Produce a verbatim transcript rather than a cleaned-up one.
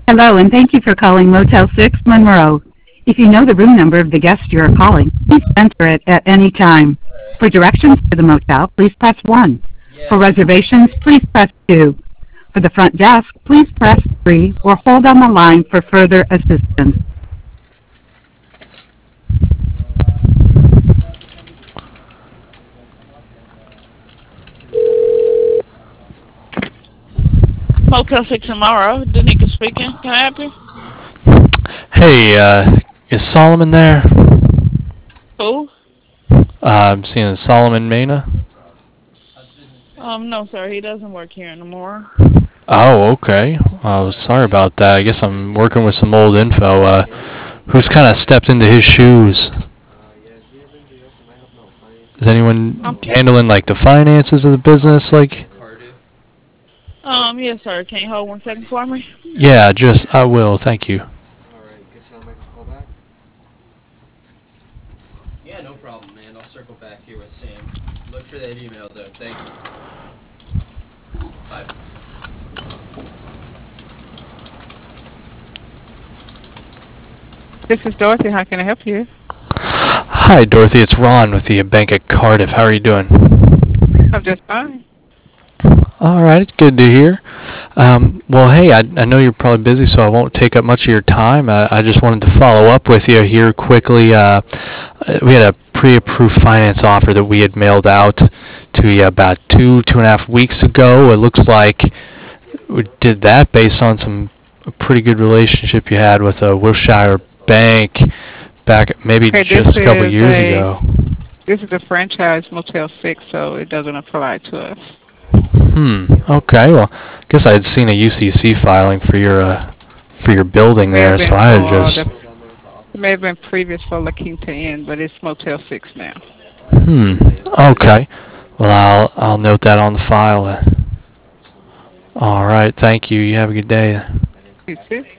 Hello, and thank you for calling Motel six Monroe. If you know the room number of the guest you are calling, please enter it at any time. For directions to the motel, please press one. For reservations, please press two. For the front desk, please press three or hold on the line for further assistance. Motel six tomorrow. Danica speaking. Can I help you? Hey, uh, is Solomon there? Who? Uh, I'm seeing Solomon Mena. Um, no, sir. He doesn't work here anymore. Oh, okay. Uh, sorry about that. I guess I'm working with some old info. Uh, who's kind of stepped into his shoes? Is anyone Um, handling like the finances of the business? Like, um, yes, sir. Can you hold one second for me? yeah, just I will. Thank you. Yeah, no problem, man. I'll circle back here with Sam. Look for that email, though. Thank you. Bye. This is Dorothy. How can I help you? Hi, Dorothy. It's Ron with the Bank of Cardiff. How are you doing? I'm just fine. All right, good to hear. Um, well, hey, I, I know you're probably busy, so I won't take up much of your time. Uh, I just wanted to follow up with you here quickly. Uh, we had a pre-approved finance offer that we had mailed out to you about two, two and a half weeks ago. It looks like we did that based on some a pretty good relationship you had with a Wilshire Bank back maybe Okay, this just a couple is years a ago. this is a franchise Motel Six, so it doesn't apply to us. Hmm. Okay. Well, I guess I had seen a U C C filing for your uh, for your building It may have there, been so I had for just. the it may have been previous for La Quinta Inn, but it's Motel Six now. Hmm. Okay. Well, I'll I'll note that on the file. All right. Thank you. You have a good day. You too.